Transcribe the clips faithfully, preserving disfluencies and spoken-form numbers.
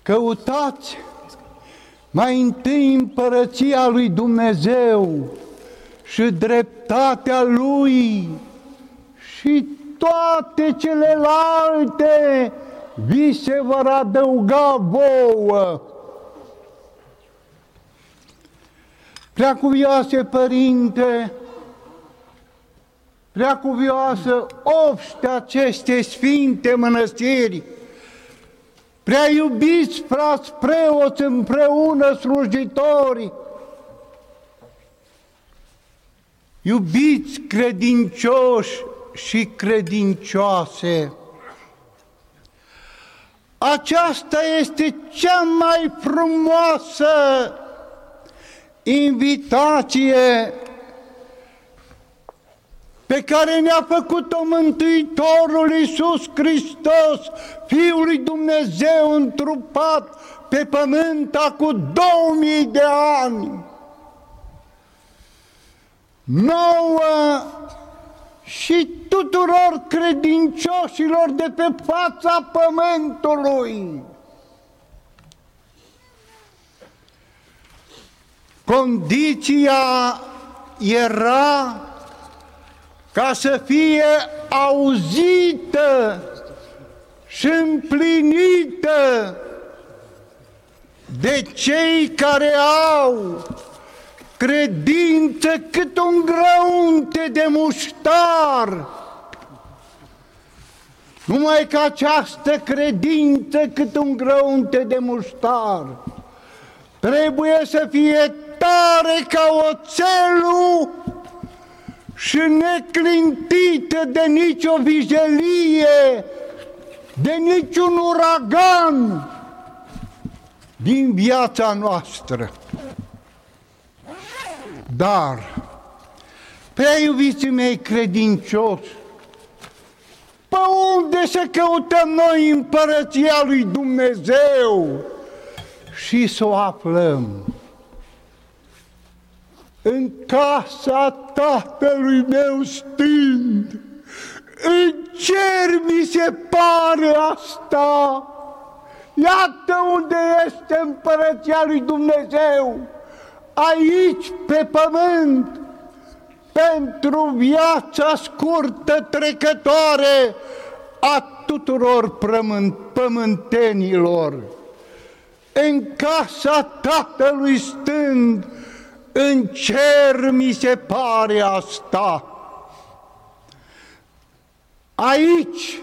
Căutați mai întâi împărăția lui Dumnezeu și dreptatea Lui și toate celelalte vi se vor adăuga vouă. Preacuvioase Părinte, preacuvioasă obște aceste sfinte mănăstiri, prea iubiți frați preoți împreună slujitori, iubiți credincioși și credincioase, aceasta este cea mai frumoasă invitație pe care ne-a făcut-o Mântuitorul Iisus Hristos, Fiul lui Dumnezeu întrupat pe pământ acum două mii de ani. Nouă și tuturor credincioșilor de pe fața pământului. Condiția era ca să fie auzită și împlinită de cei care au credință cât un grăunte de muștar. Numai că această credință cât un grăunte de muștar trebuie să fie tare ca oțelul și neclintită de nicio vijelie, de niciun uragan din viața noastră. Dar, prea iubiții mei credincioși, pe unde să căutăm noi împărăția lui Dumnezeu și să o aflăm? În casa Tatălui meu stând, în cer mi se pare asta. Iată unde este împărăția lui Dumnezeu, aici pe pământ, pentru viața scurtă trecătoare a tuturor pământenilor. În casa Tatălui stând, în cer mi se pare asta. Aici,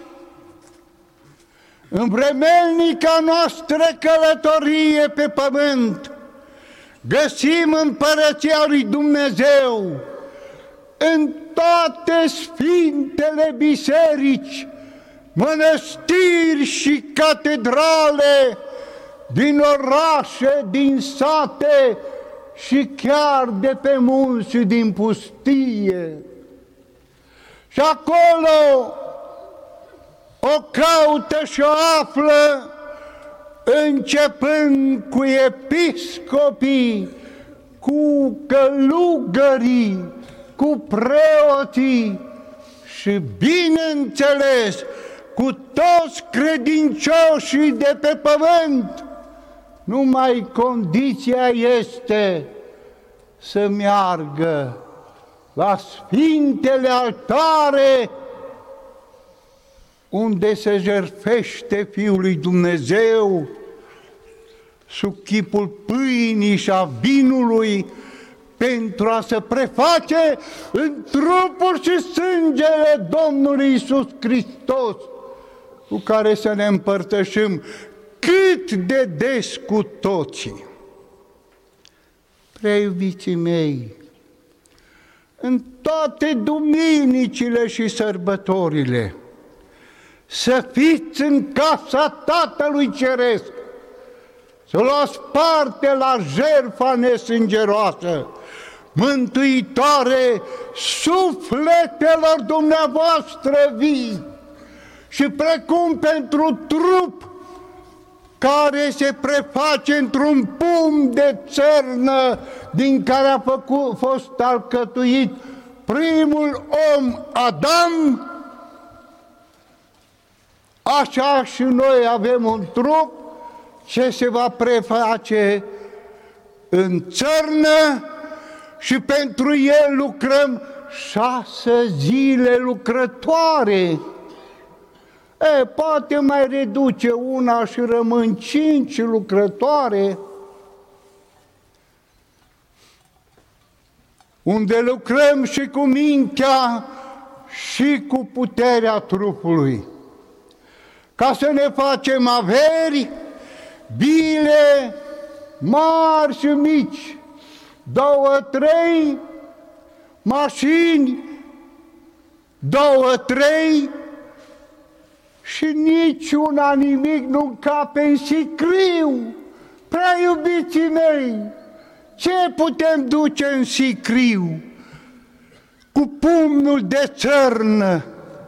în vremelnica noastră călătorie pe pământ, găsim împărăția lui Dumnezeu în toate sfintele biserici, mănăstiri și catedrale din orașe, din sate și chiar de pe munți și din pustie. Și acolo o caută și o află, începând cu episcopii, cu călugării, cu preoții și, bineînțeles, cu toți credincioșii de pe pământ. Numai condiția este să meargă la sfintele altare unde se jertfește Fiul lui Dumnezeu sub chipul pâinii și a vinului, pentru a se preface în trupul și sângele Domnului Iisus Hristos, cu care să ne împărtășim cât de des cu toții. Prea iubiții mei, în toate duminicile și sărbătorile, să fiți în casa Tatălui Ceresc, să luați parte la jertfa nesângeroasă, mântuitoare sufletelor dumneavoastră vii, și precum pentru trup care se preface într-un pumn de țărnă din care a făcut, fost alcătuit primul om, Adam, așa și noi avem un trup ce se va preface în țărnă și pentru el lucrăm șase zile lucrătoare. E, poate mai reduce una și rămân cinci lucrătoare, unde lucrăm și cu mintea și cu puterea trupului, ca să ne facem averi, bile mari și mici, două, trei mașini, două, trei, și niciuna nimic nu încape în sicriu. Prea iubiții mei, ce putem duce în sicriu? Cu pumnul de țărnă,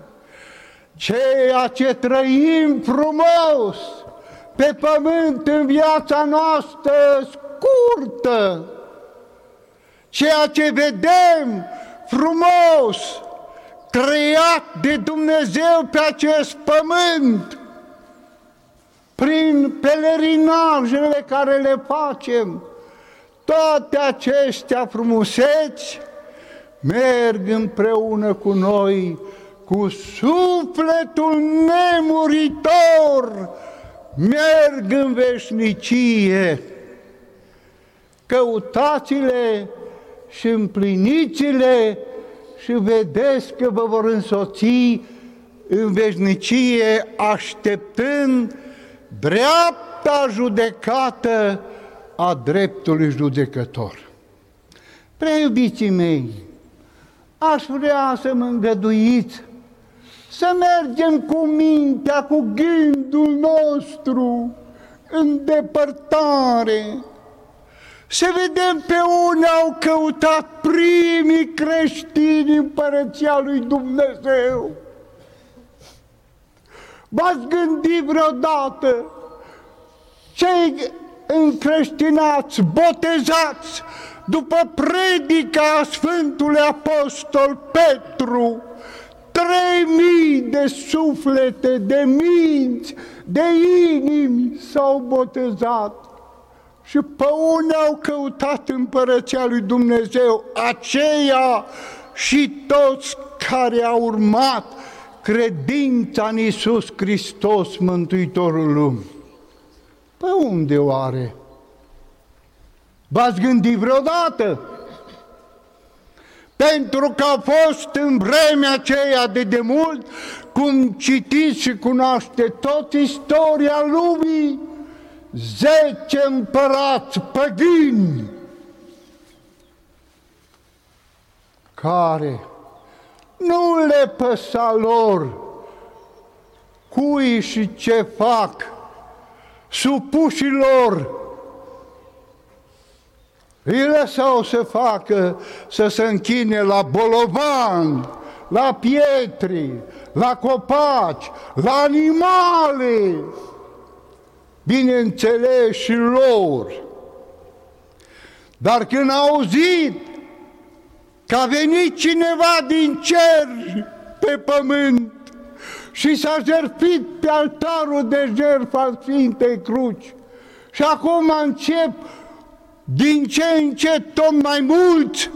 ceea ce trăim frumos pe pământ în viața noastră scurtă, ceea ce vedem frumos creat de Dumnezeu pe acest pământ, prin pelerinajele care le facem, toate acestea frumuseți merg împreună cu noi, cu sufletul nemuritor, merg în veșnicie. Căutați-le și împliniți-le și vedeți că vă vor însoți în veșnicie, așteptând dreapta judecată a dreptului judecător. Prea iubiții mei, aș vrea să mă îngăduiți să mergem cu mintea, cu gândul nostru în depărtare, să vedem pe unde au căutat primii creștini împărăția lui Dumnezeu. V-ați gândit vreodată cei încreștinați, botezați după predica Sfântului Apostol Petru, trei mii de suflete, de minți, de inimi s-au botezat. Și pe unde au căutat împărăția lui Dumnezeu? Aceia și toți care au urmat credința în Iisus Hristos, Mântuitorul lumii. Pe unde oare? V-ați gândit vreodată? Pentru că a fost în vremea aceea de demult, cum citiți și cunoaște tot istoria lumii, zece împărați păgâni care nu le păsa lor cui și ce fac supușilor, îi lăsau să facă, să se închine la bolovan, la pietri, la copaci, la animale, bineînțeles și lor. Dar când au auzit că a venit cineva din cer pe pământ și s-a jertfit pe altarul de jertfă al Sfintei Cruci, și acum încep din ce în ce tot mai mulți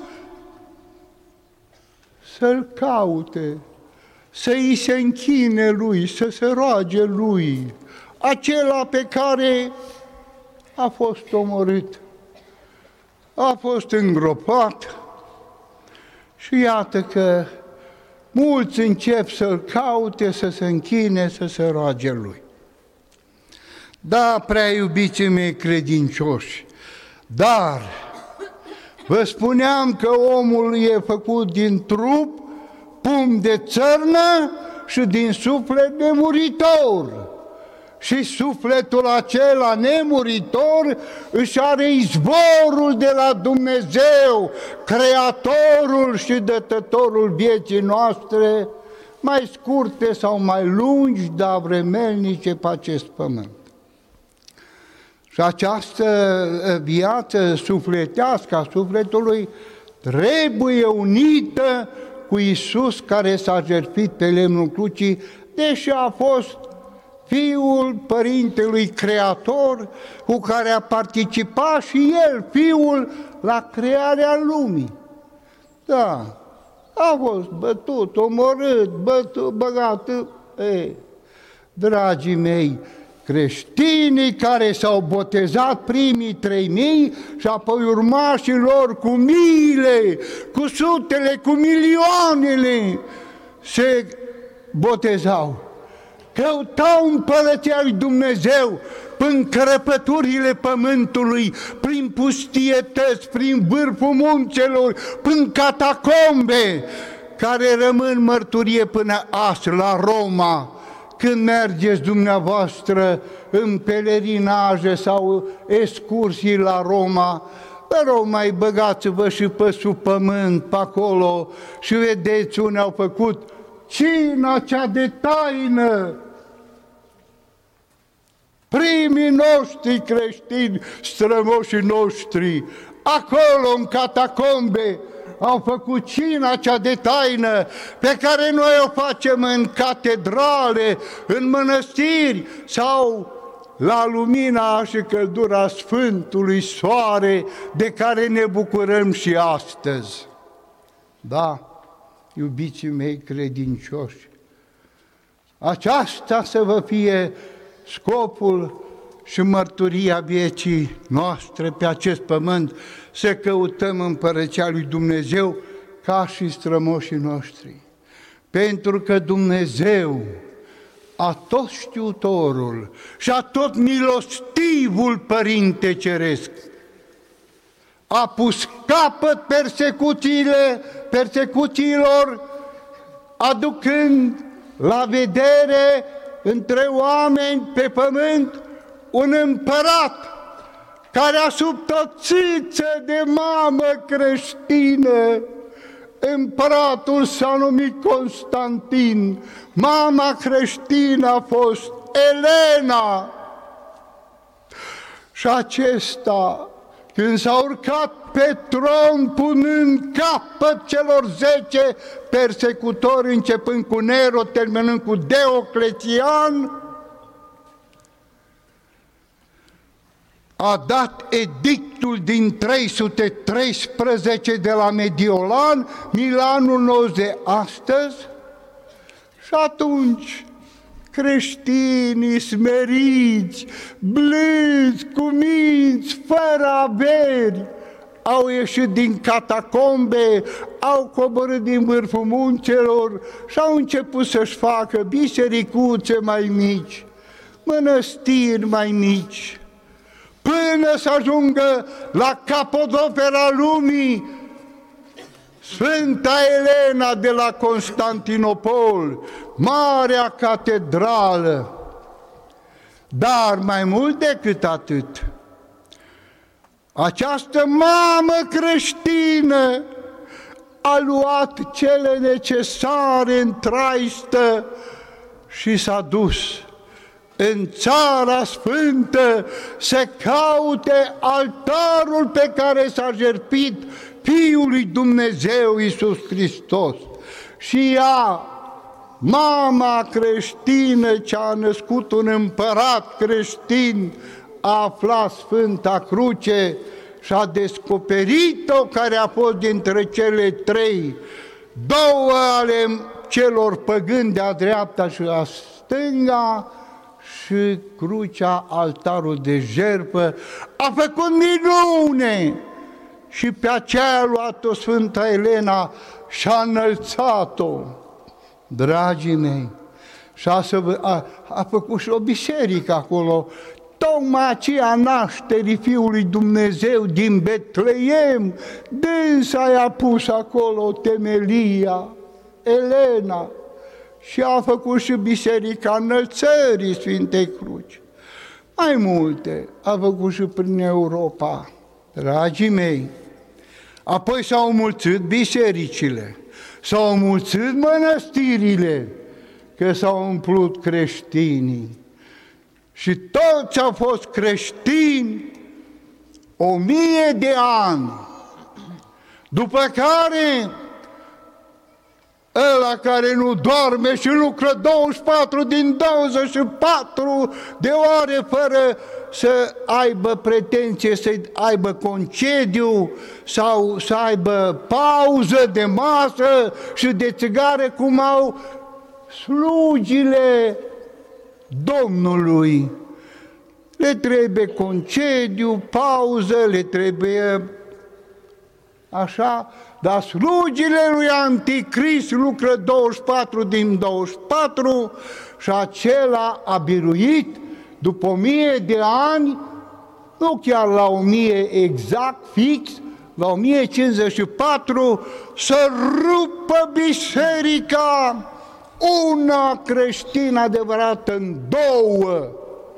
să-L caute, să îi se închine Lui, să se roage Lui, acela pe care a fost omorât, a fost îngropat, și iată că mulți încep să-L caute, să se închine, să se roage Lui. Da, prea iubiții mei credincioși, dar vă spuneam că omul e făcut din trup, pumn de țărnă și din suflet nemuritor. Și sufletul acela nemuritor își are izvorul de la Dumnezeu, Creatorul și Dătătorul vieții noastre, mai scurte sau mai lungi, dar vremelnice pe acest pământ. Și această viață sufletească a sufletului trebuie unită cu Iisus, care s-a jertfit pe lemnul crucii, deși a fost Fiul Părintelui Creator, cu care a participat și El, Fiul, la crearea lumii. Da, a fost bătut, omorât, bătut, băgat. Ei, dragii mei, creștinii care s-au botezat primii trei mii și apoi urmașii lor cu miile, cu sutele, cu milioanele se botezau. Căutau împărăția lui Dumnezeu prin crăpăturile pământului, prin pustietăți, prin vârful munțelor, prin catacombe, care rămân mărturie până azi la Roma. Când mergeți dumneavoastră în pelerinaje sau excursii la Roma, vă rog, mai băgați-vă și pe sub pământ, pe acolo, și vedeți unde au făcut cina cea de taină. Primii noștri creștini, strămoșii noștri, acolo în catacombe, au făcut cina cea de taină pe care noi o facem în catedrale, în mănăstiri sau la lumina și căldura Sfântului Soare, de care ne bucurăm și astăzi. Da, iubiții mei credincioși, aceasta să vă fie scopul și mărturia vieții noastre pe acest pământ, să căutăm împărăția lui Dumnezeu ca și strămoșii noștri. Pentru că Dumnezeu, atot știutorul și atot milostivul Părinte Ceresc, a pus capăt persecuțiile, persecuțiilor, aducând la vedere între oameni pe pământ un împărat care a subtoțiță de mamă creștină. Împăratul s-a numit Constantin, mama creștină a fost Elena. Și acesta, când s-a urcat pe tron, punând capăt celor zece persecutori, începând cu Nero, terminând cu Dioclețian, a dat edictul din trei sute treisprezece de la Mediolan, Milanul nostru de astăzi, și atunci creștinii smeriți, blânzi, cuminți, fără averi, au ieșit din catacombe, au coborât din vârful munțelor și au început să-și facă bisericuțe mai mici, mănăstiri mai mici, până să ajungă la capodopera lumii, Sfânta Elena de la Constantinopol, marea catedrală. Dar mai mult decât atât, această mamă creștină a luat cele necesare în traistă și s-a dus în Țara Sfântă să caute altarul pe care s-a jertfit Fiul lui Dumnezeu Iisus Hristos. Și ea, mama creștină ce a născut un împărat creștin, a aflat Sfânta Cruce și a descoperit-o, care a fost dintre cele trei, două ale celor păgâni de-a dreapta și a stânga, și crucea, altarul de jertfă, a făcut minune și pe aceea a luat-o Sfânta Elena și a înălțat-o. Dragii mei, și a, a, a făcut și o biserică acolo, tocmai aceea nașterii Fiului Dumnezeu din Betleem, dânsa i-a pus acolo temelia, Elena, și a făcut și Biserica Înălțării Sfintei Cruci. Mai multe a făcut și prin Europa, dragii mei. Apoi s-au mulțit bisericile, s-au mulțit mănăstirile, că s-au umplut creștinii. Și toți au fost creștini o mie de ani, după care ăla care nu doarme și lucră douăzeci și patru din douăzeci și patru de ore fără să aibă pretenție, să aibă concediu sau să aibă pauză de masă și de țigare, cum au slugile Domnului. Le trebuie concediu, pauză, le trebuie așa, dar slugile lui Anticrist lucră douăzeci și patru din douăzeci și patru și acela a biruit după o mie de ani, nu chiar la o mie exact, fix, la o mie cincizeci și patru, să rupă biserica, una creștină adevărată, în două.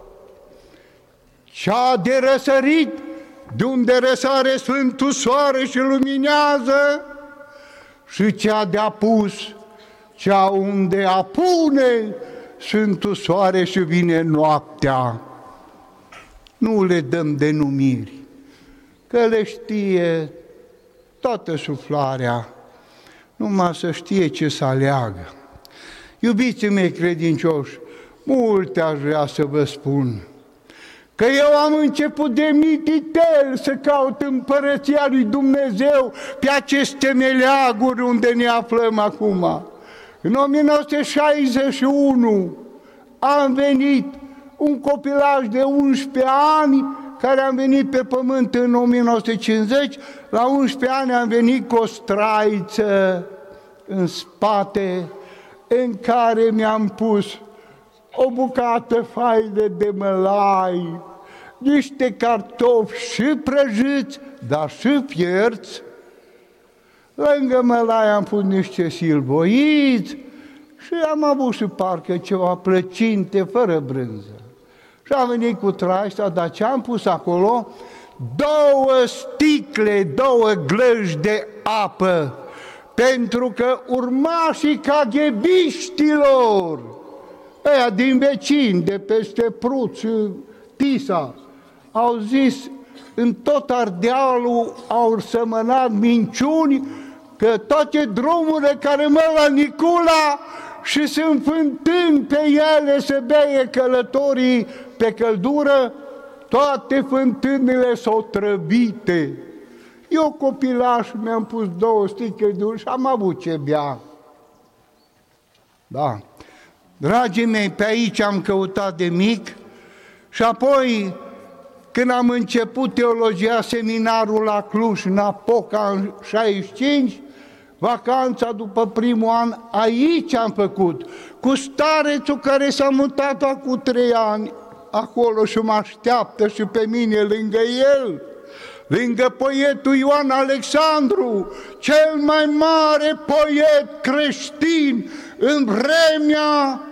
Cea de răsărit, de unde răsare Sfântul Soare și luminează, și cea de apus, cea unde apune Sfântul Soare și vine noaptea. Nu le dăm denumiri, că le știe toată suflarea, numai să știe ce să aleagă. Iubiții mei credincioși, multe aș vrea să vă spun, că eu am început de mititel să caut împărăția lui Dumnezeu pe aceste meleaguri unde ne aflăm acum. În o mie nouă sute șaizeci și unu am venit un copilaj de unsprezece ani, care am venit pe pământ în o mie nouă sute cincizeci, la unsprezece ani am venit cu o straiță în spate, în care mi-am pus o bucată faină de mălai, niște cartofi și prăjiți, dar și fierți. Lângă mălai am pus niște silvoiți și am avut și parcă ceva plăcinte fără brânză. Și am venit cu traista, dar ce am pus acolo? Două sticle, două glăși de apă, pentru că urmașii caghebiștilor, ăia din vecini, de peste Pruț, Tisa, au zis, în tot Ardealul au sămănat minciuni, că toate drumurile care merg la Nicula și sunt fântâni pe ele să beie călătorii pe căldură, toate fântânile s-au trăbite. Eu, copilaș, mi-am pus două sticle de și am avut ce bea. Da. Dragii mei, pe aici am căutat de mic și apoi, când am început teologia, seminarul la Cluj, în Apoca, în șaizeci și cinci, vacanța după primul an, aici am făcut, cu starețul care s-a mutat acum trei ani acolo și mă așteaptă și pe mine lângă el, lângă poetul Ioan Alexandru, cel mai mare poet creștin în vremea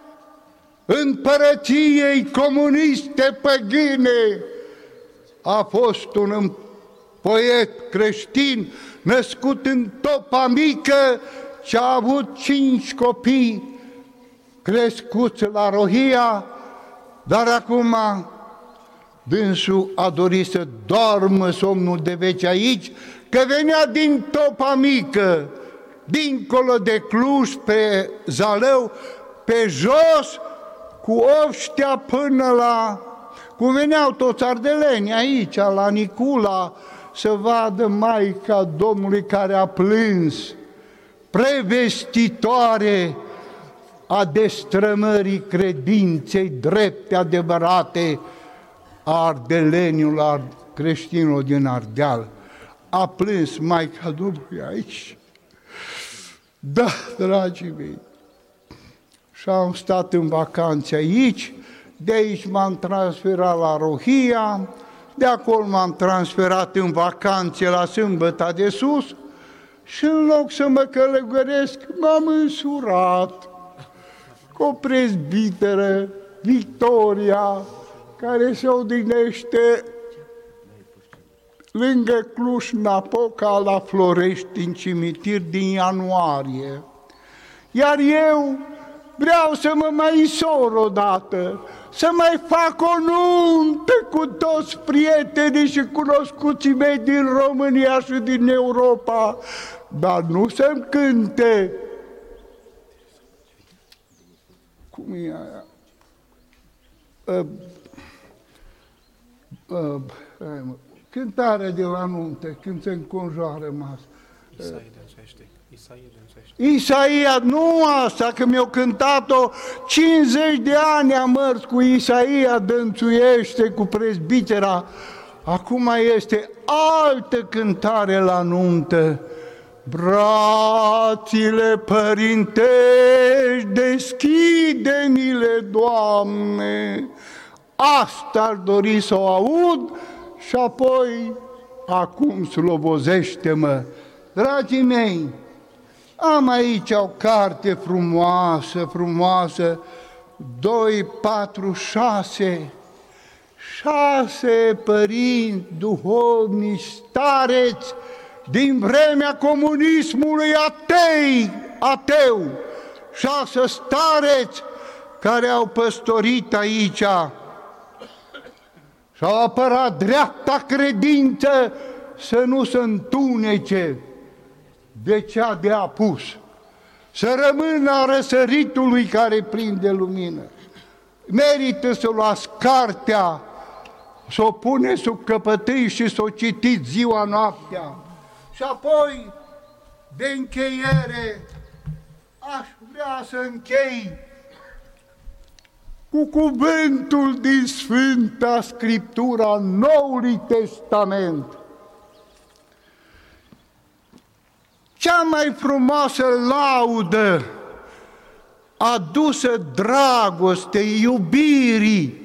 împărăției comuniste păgâne. A fost un poet creștin născut în Topa Mică, ce a avut cinci copii crescuți la Rohia, dar acum dânsul a dorit să doarmă somnul de veci aici, că venea din Topa Mică, dincolo de Cluj, pe Zalău, pe jos, cu Ovștea până la... Cum veneau toți ardeleni aici, la Nicula, să vadă Maica Domnului care a plâns, prevestitoare a destrămării credinței drepte, adevărate, a ardelenilor, creștinilor din Ardeal. A plâns Maica Domnului aici. Da, dragii mei, și am stat în vacanțe aici, de aici m-am transferat la Rohia, de acolo m-am transferat în vacanțe la Sâmbăta de Sus și în loc să mă călăgăresc, m-am însurat cu o prezbiteră, Victoria, care se odihnește lângă Cluj-Napoca, la Florești, în cimitir, din ianuarie. Iar eu vreau să mă mai însor odată, să mai fac o nuntă cu toți prietenii și cunoscuții mei din România și din Europa, dar nu să-mi cânte cum e aia? Uh, uh, uh, cântarea de la nuntă, când se înconjoară masă. Isaia dânsuiește. Isaia dânsuiește. Isaia, nu asta, că mi-au cântat-o cincizeci de ani am mers cu Isaia dânsuiește, cu prezbitera. Acum este altă cântare la nuntă. Brațile părintești, deschide-ni-le, Doamne, asta aș dori să o aud și apoi, acum slobozește-mă. Dragii mei, am aici o carte frumoasă, frumoasă, doi, patru, șase, șase părinți duhovnici stareți din vremea comunismului atei, ateu, șase stareți care au păstorit aici și au apărat dreapta credință să nu se întunece de cea de apus, să rămână a răsăritului care prinde lumină. Merită să luați cartea, să o pune sub căpătâi și să o citiți ziua, noaptea. Și apoi, de încheiere, aș vrea să închei cu cuvântul din Sfânta Scriptura Noului Testament. Cea mai frumoasă laudă adusă dragostei, iubirii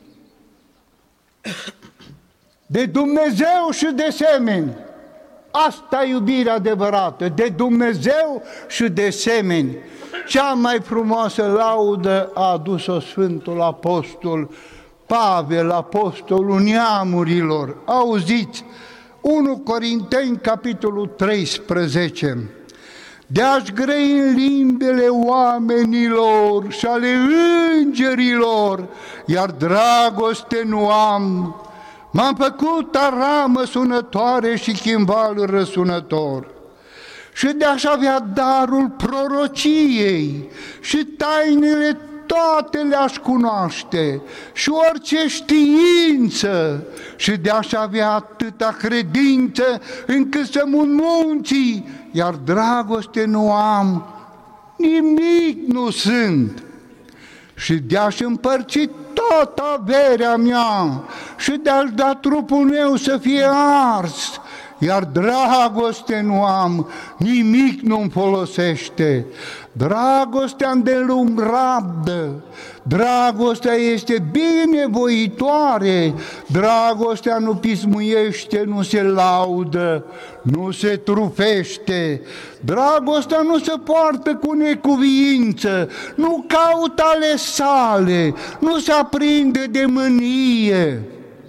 de Dumnezeu și de semeni. Asta e iubirea adevărată, de Dumnezeu și de semeni. Cea mai frumoasă laudă a adus-o Sfântul Apostol Pavel, apostolul neamurilor. Auziți, unu Corinteni, capitolul treisprezece. De-aș grei în limbele oamenilor și ale îngerilor, iar dragoste nu am, m-am făcut aramă sunătoare și chimbal răsunător. Și de-aș avea darul prorociei și tainele toate le-aș cunoaște și orice știință și de-aș avea atâta credință încât să mun munții, iar dragoste nu am, nimic nu sunt. Și de-aș împărți toată averea mea și de-aș da trupul meu să fie ars, iar dragoste nu am, nimic nu-mi folosește. Dragostea îndelung rabdă, dragostea este binevoitoare, dragostea nu pismuiește, nu se laudă, nu se trufește, dragostea nu se poartă cu necuviință, nu caută ale sale, nu se aprinde de mânie,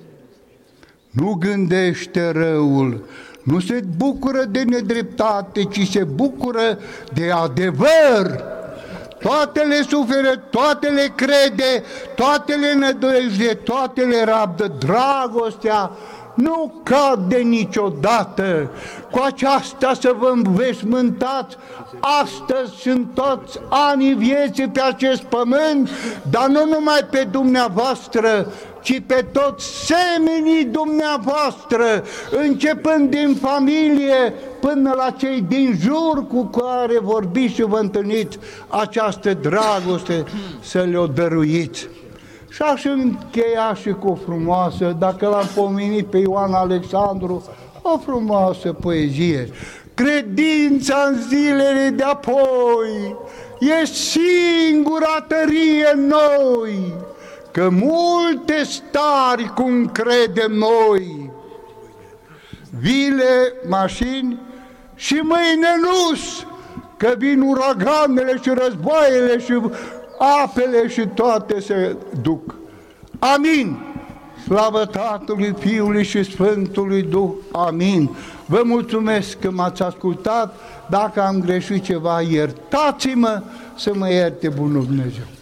nu gândește răul, nu se bucură de nedreptate, ci se bucură de adevăr. Toate le suferă, toate le crede, toate le nădăjde, toate le rabdă. Dragostea nu cade niciodată. Cu aceasta să vă înveșmântați astăzi și în toți anii vieții pe acest pământ, dar nu numai pe dumneavoastră, ci pe toți semenii dumneavoastră, începând din familie până la cei din jur cu care vorbiți și vă întâlniți, această dragoste să le-o dăruiți. Și aș încheia și cu o frumoasă, dacă l-am pomenit pe Ioan Alexandru, o frumoasă poezie. Credința în zilele de apoi e singura tărie în noi, că multe stari cum credem noi, vile, mașini și mâine nu-s, că vin uraganele și războaiele și apele și toate se duc. Amin. Slavă Tatălui, Fiului și Sfântului Duh. Amin. Vă mulțumesc că m-ați ascultat. Dacă am greșit ceva, iertați-mă, să mă ierte bunul Dumnezeu.